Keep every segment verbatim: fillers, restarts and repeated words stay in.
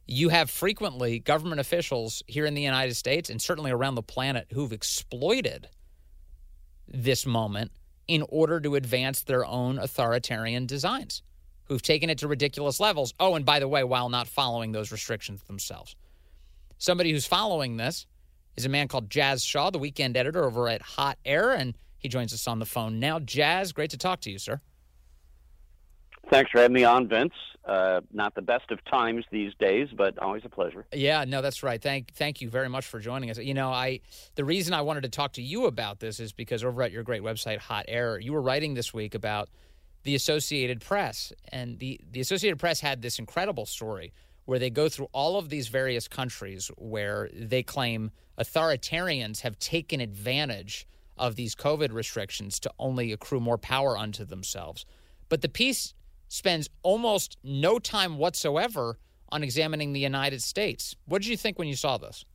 you have frequently government officials here in the United States and certainly around the planet who've exploited this moment in order to advance their own authoritarian designs, who've taken it to ridiculous levels. Oh, and by the way, while not following those restrictions themselves. Somebody who's following this is a man called Jas Shaw, the weekend editor over at Hot Air, and he joins us on the phone now. Jas, great to talk to you, sir. Thanks for having me on, Vince. Uh, not the best of times these days, but always a pleasure. Yeah, no, that's right. Thank thank you very much for joining us. You know, I the reason I wanted to talk to you about this is because over at your great website, Hot Air, you were writing this week about the Associated Press. And the, the Associated Press had this incredible story where they go through all of these various countries where they claim authoritarians have taken advantage of these COVID restrictions to only accrue more power unto themselves. But the piece spends almost no time whatsoever on examining the United States. What did you think when you saw this?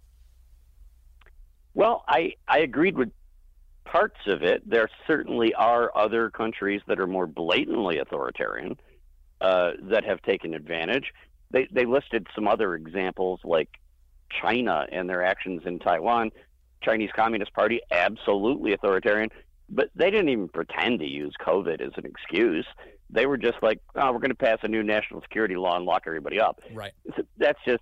Well, I, I agreed with parts of it. There certainly are other countries that are more blatantly authoritarian uh, that have taken advantage. They, they listed some other examples like China and their actions in Taiwan. Chinese Communist Party, absolutely authoritarian, but they didn't even pretend to use COVID as an excuse. They were just like, oh, we're going to pass a new national security law and lock everybody up. Right. That's just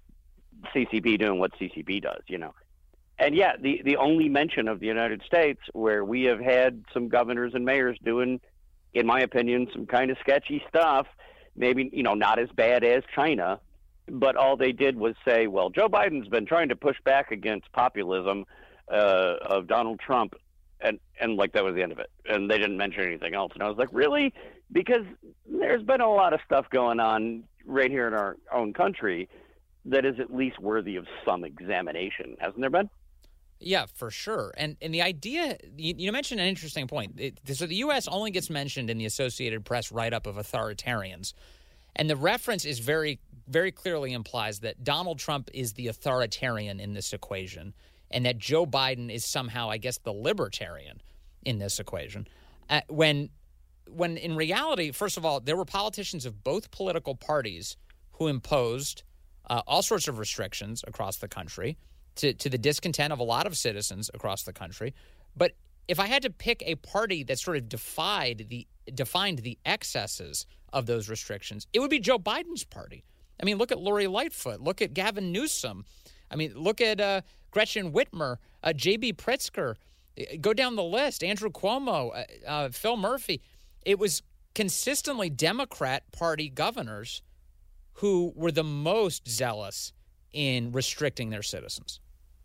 C C P doing what C C P does, you know. And yeah, the, the only mention of the United States where we have had some governors and mayors doing, in my opinion, some kind of sketchy stuff, maybe, you know, not as bad as China, but all they did was say, well, Joe Biden's been trying to push back against populism uh, of Donald Trump. And, and like that was the end of it. And they didn't mention anything else. And I was like, really? Because there's been a lot of stuff going on right here in our own country that is at least worthy of some examination, hasn't there been? Yeah, for sure. And and the idea, you, you mentioned an interesting point. It, so the U S only gets mentioned in the Associated Press write-up of authoritarians. And the reference is very, very clearly implies that Donald Trump is the authoritarian in this equation and that Joe Biden is somehow, I guess, the libertarian in this equation. Uh, when, when in reality, first of all, there were politicians of both political parties who imposed uh, all sorts of restrictions across the country to, to the discontent of a lot of citizens across the country. But if I had to pick a party that sort of defied the defined the excesses of those restrictions, it would be Joe Biden's party. I mean, look at Lori Lightfoot. Look at Gavin Newsom. I mean, look at uh, Gretchen Whitmer, uh, J B Pritzker. Go down the list. Andrew Cuomo, uh, uh, Phil Murphy. It was consistently Democrat Party governors who were the most zealous in restricting their citizens.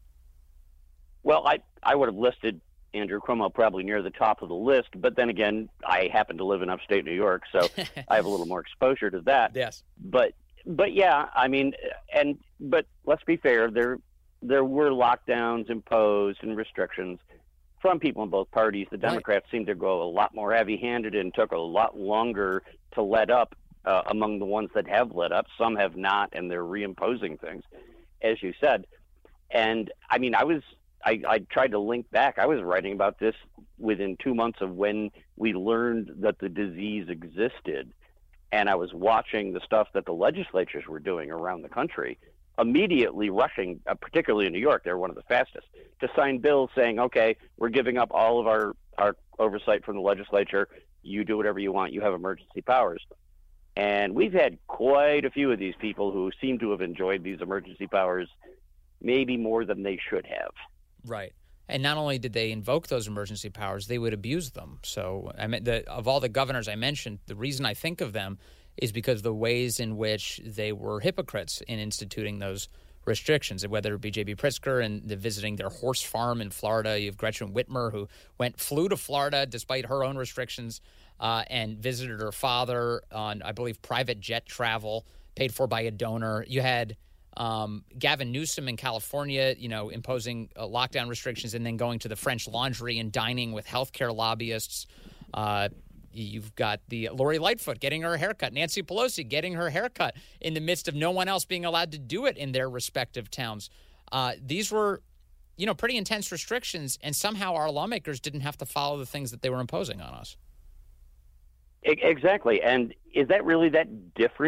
Well, I, I would have listed Andrew Cuomo probably near the top of the list, but then again, I happen to live in upstate New York, so I have a little more exposure to that. Yes. But but yeah, I mean, and but let's be fair, there there were lockdowns imposed and restrictions from people in both parties. The Democrats right. seemed to go a lot more heavy-handed and took a lot longer to let up uh, among the ones that have let up. Some have not, and they're reimposing things, as you said. And I mean, I was I, I tried to link back. I was writing about this within two months of when we learned that the disease existed. And I was watching the stuff that the legislatures were doing around the country, immediately rushing, uh, particularly in New York, they're one of the fastest, to sign bills saying, okay, we're giving up all of our, our oversight from the legislature. You do whatever you want. You have emergency powers. And we've had quite a few of these people who seem to have enjoyed these emergency powers maybe more than they should have. Right. And not only did they invoke those emergency powers, they would abuse them. So I mean, the, of all the governors I mentioned, the reason I think of them is because the ways in which they were hypocrites in instituting those restrictions, whether it be J B Pritzker and the visiting their horse farm in Florida. You have Gretchen Whitmer, who went flew to Florida despite her own restrictions uh, and visited her father on, I believe, private jet travel paid for by a donor. You had Um, Gavin Newsom in California, you know, imposing uh, lockdown restrictions and then going to the French Laundry and dining with healthcare lobbyists. Uh, you've got the Lori Lightfoot getting her haircut, Nancy Pelosi getting her haircut in the midst of no one else being allowed to do it in their respective towns. Uh, these were, you know, pretty intense restrictions, and somehow our lawmakers didn't have to follow the things that they were imposing on us. Exactly. And is that really that different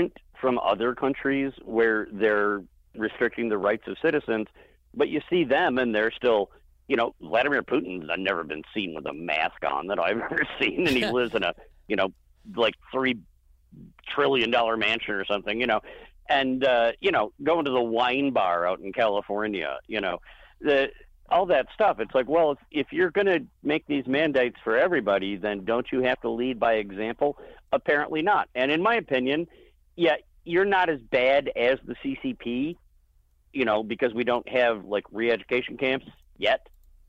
from other countries where they're restricting the rights of citizens, but you see them and they're still, you know, Vladimir Putin's never been seen with a mask on that I've ever seen, and he lives in a, you know, like three trillion dollar mansion or something, you know, and uh, you know, going to the wine bar out in California, you know, the all that stuff. It's like, well, if, if you're going to make these mandates for everybody, then don't you have to lead by example? Apparently not. And in my opinion, yeah, you're not as bad as the C C P, you know, because we don't have like re-education camps yet.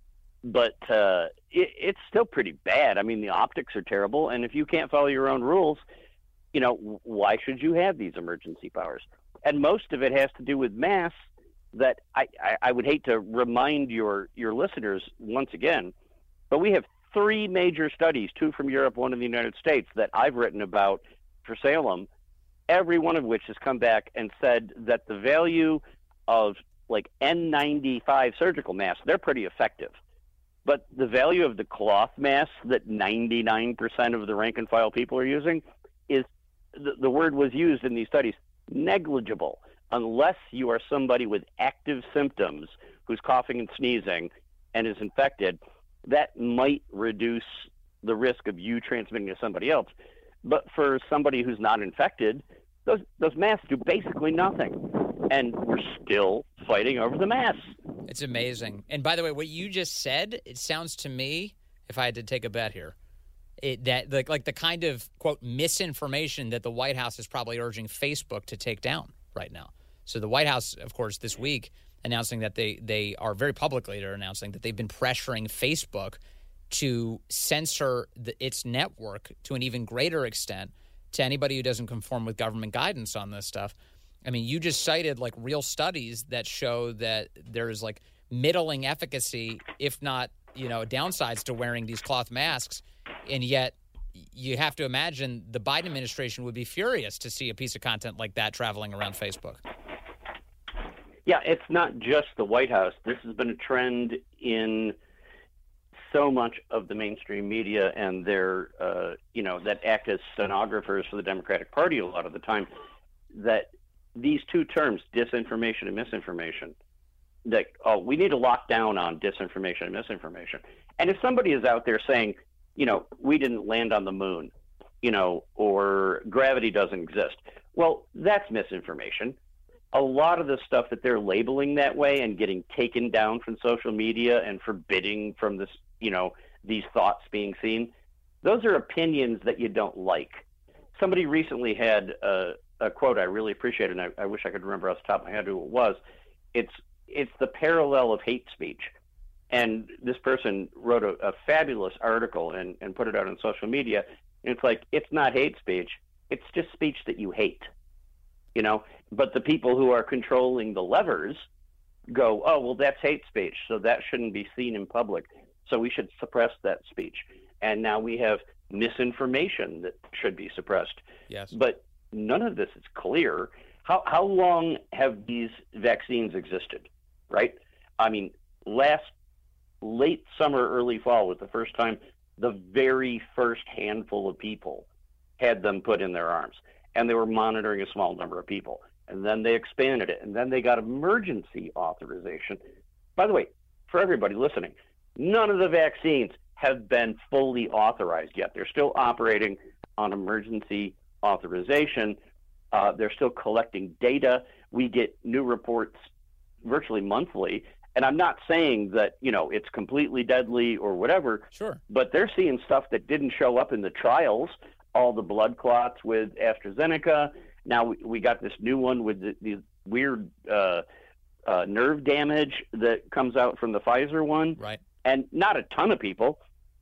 But uh, it, it's still pretty bad. I mean, the optics are terrible. And if you can't follow your own rules, you know, why should you have these emergency powers? And most of it has to do with masks that I, I, I would hate to remind your, your listeners once again, but we have three major studies, two from Europe, one in the United States, that I've written about for Salem, every one of which has come back and said that the value of like N ninety-five surgical masks, they're pretty effective. But the value of the cloth masks that ninety-nine percent of the rank and file people are using is, the, the word was used in these studies, negligible, unless you are somebody with active symptoms who's coughing and sneezing and is infected. That might reduce the risk of you transmitting to somebody else. But for somebody who's not infected, those those masks do basically nothing. And we're still fighting over the masks. It's amazing. And by the way, what you just said, it sounds to me, if I had to take a bet here, it, that like, like the kind of, quote, misinformation that the White House is probably urging Facebook to take down right now. So the White House, of course, this week announcing that they, they are very publicly, they're announcing that they've been pressuring Facebook to censor the, its network to an even greater extent to anybody who doesn't conform with government guidance on this stuff. I mean, you just cited like real studies that show that there's like middling efficacy, if not, you know, downsides to wearing these cloth masks. And yet you have to imagine the Biden administration would be furious to see a piece of content like that traveling around Facebook. Yeah, it's not just the White House. This has been a trend in so much of the mainstream media, and they're, uh, you know, that act as stenographers for the Democratic Party a lot of the time, that these two terms, disinformation and misinformation, that, oh, we need to lock down on disinformation and misinformation. And if somebody is out there saying, you know, we didn't land on the moon, you know, or gravity doesn't exist, well, that's misinformation. A lot of the stuff that they're labeling that way and getting taken down from social media and forbidding from this, you know, these thoughts being seen, those are opinions that you don't like. Somebody recently had a, a quote I really appreciated, and I, I wish I could remember off the top of my head who it was. It's it's the parallel of hate speech. And this person wrote a, a fabulous article and, and put it out on social media. And it's like, it's not hate speech. It's just speech that you hate, you know. But the people who are controlling the levers go, oh, well, that's hate speech, so that shouldn't be seen in public. So we should suppress that speech. And now we have misinformation that should be suppressed. Yes. But none of this is clear. How how long have these vaccines existed, right? I mean, last late summer, early fall was the first time the very first handful of people had them put in their arms. And they were monitoring a small number of people. And then they expanded it. And then they got emergency authorization. By the way, for everybody listening, none of the vaccines have been fully authorized yet. They're still operating on emergency authorization. Uh, they're still collecting data. We get new reports virtually monthly. And I'm not saying that, you know, it's completely deadly or whatever. Sure. But they're seeing stuff that didn't show up in the trials, all the blood clots with AstraZeneca. Now we, we got this new one with the, the weird uh, uh, nerve damage that comes out from the Pfizer one. Right. And not a ton of people.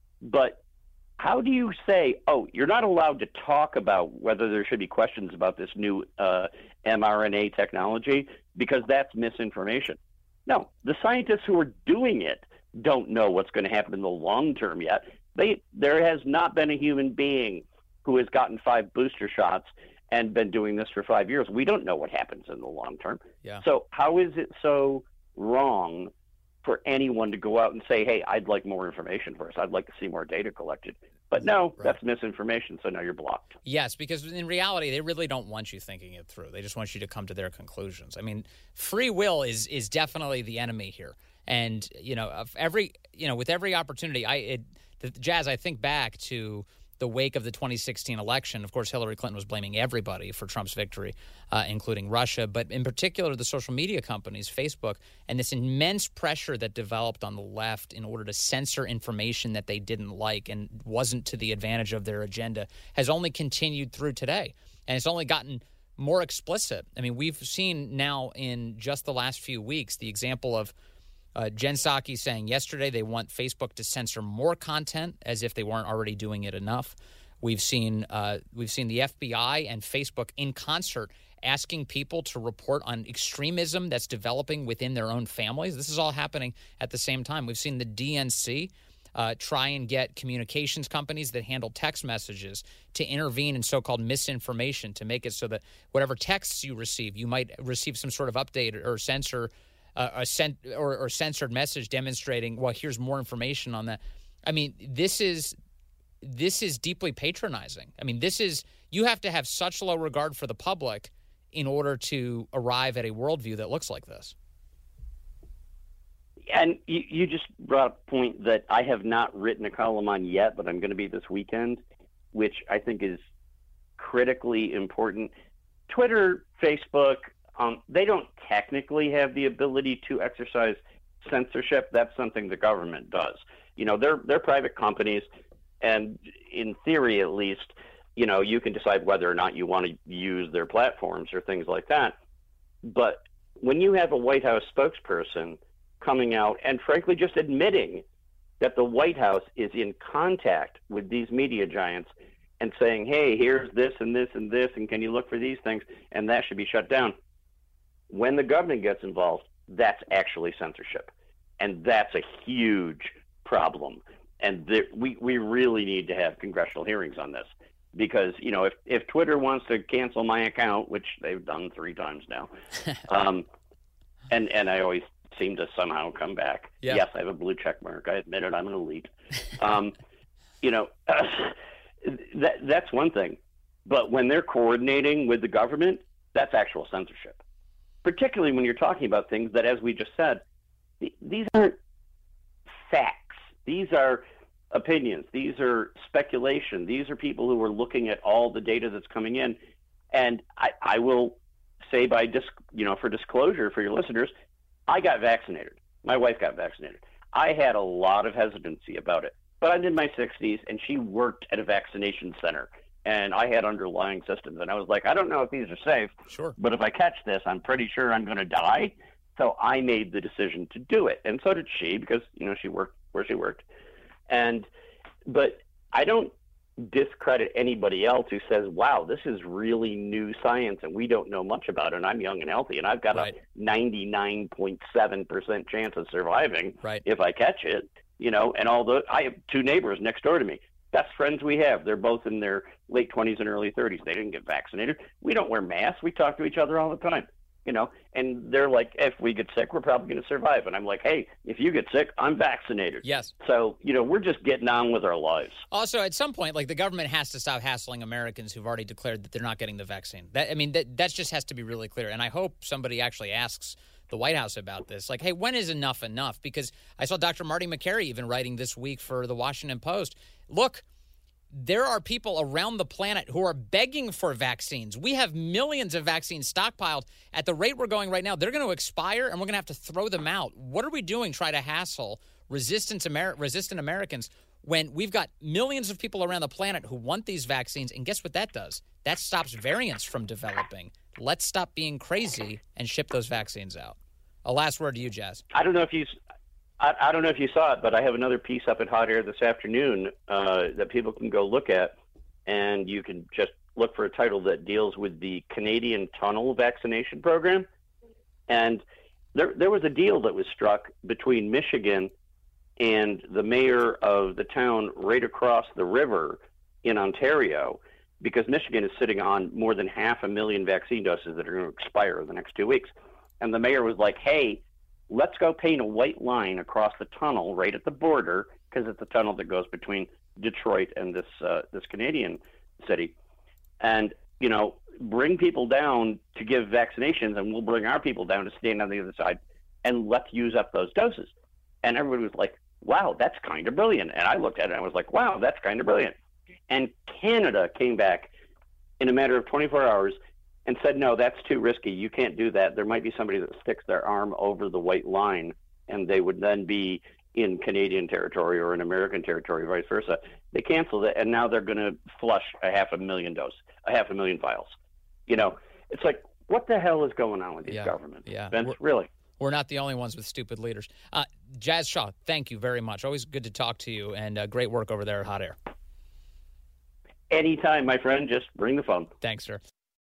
But how do you say, oh, you're not allowed to talk about whether there should be questions about this new uh, mRNA technology because that's misinformation? No, the scientists who are doing it don't know what's going to happen in the long term yet. They, there has not been a human being who has gotten five booster shots and been doing this for five years. We don't know what happens in the long term. Yeah. So how is it so wrong for anyone to go out and say, hey, I'd like more information first. I'd like to see more data collected. But no, Right. that's misinformation, so now you're blocked. Yes, because in reality, they really don't want you thinking it through. They just want you to come to their conclusions. I mean, free will is is definitely the enemy here. And, you know, of every, you know, with every opportunity, I, it, the, Jazz, I think back to the wake of the twenty sixteen election. Of course, Hillary Clinton was blaming everybody for Trump's victory, uh, including Russia, but in particular the social media companies, Facebook, and this immense pressure that developed on the left in order to censor information that they didn't like and wasn't to the advantage of their agenda has only continued through today. And it's only gotten more explicit. I mean, we've seen now in just the last few weeks the example of Uh, Jen Psaki saying yesterday they want Facebook to censor more content as if they weren't already doing it enough. We've seen uh, we've seen the F B I and Facebook in concert asking people to report on extremism that's developing within their own families. This is all happening at the same time. We've seen the D N C uh, try and get communications companies that handle text messages to intervene in so-called misinformation to make it so that whatever texts you receive, you might receive some sort of update or censor Uh, a sent or, or censored message demonstrating, well, here's more information on that. I mean, this is this is deeply patronizing. I mean, this is you have to have such low regard for the public in order to arrive at a worldview that looks like this. And you, you just brought up a point that I have not written a column on yet, but I'm going to be this weekend, which I think is critically important. Twitter, Facebook, Um, they don't technically have the ability to exercise censorship. That's something the government does. You know, they're they're private companies, and in theory, at least, you know, you can decide whether or not you want to use their platforms or things like that. But when you have a White House spokesperson coming out and frankly just admitting that the White House is in contact with these media giants and saying, hey, here's this and this and this, and can you look for these things, and that should be shut down. When the government gets involved, that's actually censorship. And that's a huge problem. And there, we, we really need to have congressional hearings on this. Because, you know, if, if Twitter wants to cancel my account, which they've done three times now, um, and, and I always seem to somehow come back. Yeah. Yes, I have a blue check mark. I admit it. I'm an elite. Um, you know, uh, that, that's one thing. But when they're coordinating with the government, that's actual censorship. Particularly when you're talking about things that, as we just said, th- these aren't facts. These are opinions. These are speculation. These are people who are looking at all the data that's coming in. And I, I will say by, dis- you know, for disclosure for your listeners, I got vaccinated. My wife got vaccinated. I had a lot of hesitancy about it. But I'm in my sixties, and she worked at a vaccination center. And I had underlying systems, and I was like, I don't know if these are safe, Sure. but if I catch this, I'm pretty sure I'm going to die. So I made the decision to do it, and so did she, because you know she worked where she worked. And but I don't discredit anybody else who says, "Wow, this is really new science, and we don't know much about it." And I'm young and healthy, and I've got Right. a ninety-nine point seven percent chance of surviving Right. if I catch it. You know, and all the I have two neighbors next door to me. Best friends we have. They're both in their late twenties and early thirties. They didn't get vaccinated. We don't wear masks. We talk to each other all the time, you know, and they're like, if we get sick, we're probably going to survive. And I'm like, hey, if you get sick, I'm vaccinated. Yes. So, you know, we're just getting on with our lives. Also, at some point, like the government has to stop hassling Americans who've already declared that they're not getting the vaccine. That I mean, that, that just has to be really clear. And I hope somebody actually asks the White House about this. Like, hey, when is enough enough? Because I saw Doctor Marty Makary even writing this week for the Washington Post. Look, there are people around the planet who are begging for vaccines. We have millions of vaccines stockpiled. At the rate we're going right now, they're going to expire, and we're going to have to throw them out. What are we doing trying to hassle resistant, Amer- resistant Americans when we've got millions of people around the planet who want these vaccines? And guess what that does? That stops variants from developing. Let's stop being crazy and ship those vaccines out. A last word to you, Jazz. I don't know if you I, I don't know if you saw it, but I have another piece up at Hot Air this afternoon uh, that people can go look at, and you can just look for a title that deals with the Canadian tunnel vaccination program. And there, there was a deal that was struck between Michigan and the mayor of the town right across the river in Ontario, because Michigan is sitting on more than half a million vaccine doses that are going to expire in the next two weeks. And the mayor was like, hey, let's go paint a white line across the tunnel right at the border, because it's a tunnel that goes between Detroit and this uh, this Canadian city, and you know, bring people down to give vaccinations, and we'll bring our people down to stand on the other side, and let's use up those doses. And everybody was like, "Wow, that's kind of brilliant." And I looked at it and I was like, "Wow, that's kind of brilliant." And Canada came back in a matter of twenty-four hours and said, "No, that's too risky. You can't do that. There might be somebody that sticks their arm over the white line, and they would then be in Canadian territory or in American territory, vice versa." They canceled it, and now they're going to flush a half a million doses, a half a million vials. You know, it's like, what the hell is going on with these yeah, governments? Yeah, Vince, we're, really. We're not the only ones with stupid leaders. Uh, Jas Shaw, thank you very much. Always good to talk to you, and uh, great work over there at Hot Air. Anytime, my friend. Just bring the phone. Thanks, sir.